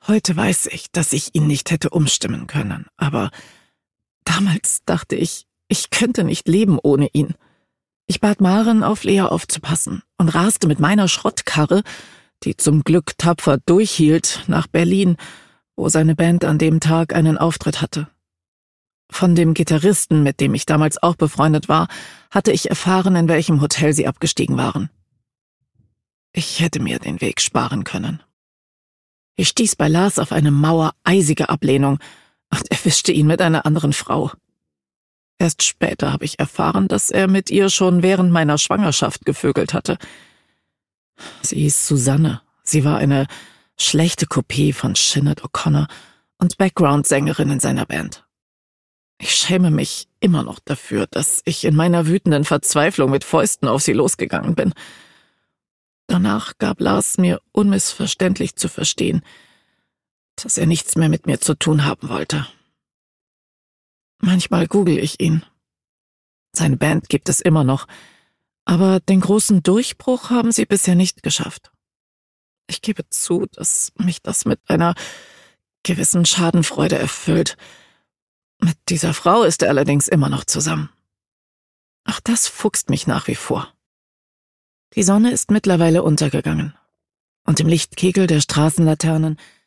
Heute weiß ich, dass ich ihn nicht hätte umstimmen können, aber damals dachte ich, ich könnte nicht leben ohne ihn. Ich bat Maren, auf Lea aufzupassen und raste mit meiner Schrottkarre, die zum Glück tapfer durchhielt, nach Berlin, wo seine Band an dem Tag einen Auftritt hatte. Von dem Gitarristen, mit dem ich damals auch befreundet war, hatte ich erfahren, in welchem Hotel sie abgestiegen waren. Ich hätte mir den Weg sparen können. Ich stieß bei Lars auf eine Mauer eisiger Ablehnung und erwischte ihn mit einer anderen Frau. Erst später habe ich erfahren, dass er mit ihr schon während meiner Schwangerschaft gevögelt hatte. Sie hieß Susanne. Sie war eine schlechte Kopie von Sinead O'Connor und Background-Sängerin in seiner Band. Ich schäme mich immer noch dafür, dass ich in meiner wütenden Verzweiflung mit Fäusten auf sie losgegangen bin. Danach gab Lars mir unmissverständlich zu verstehen, dass er nichts mehr mit mir zu tun haben wollte. Manchmal google ich ihn. Seine Band gibt es immer noch, aber den großen Durchbruch haben sie bisher nicht geschafft. Ich gebe zu, dass mich das mit einer gewissen Schadenfreude erfüllt. Mit dieser Frau ist er allerdings immer noch zusammen. Auch das fuchst mich nach wie vor. Die Sonne ist mittlerweile untergegangen, und im Lichtkegel der Straßenlaternen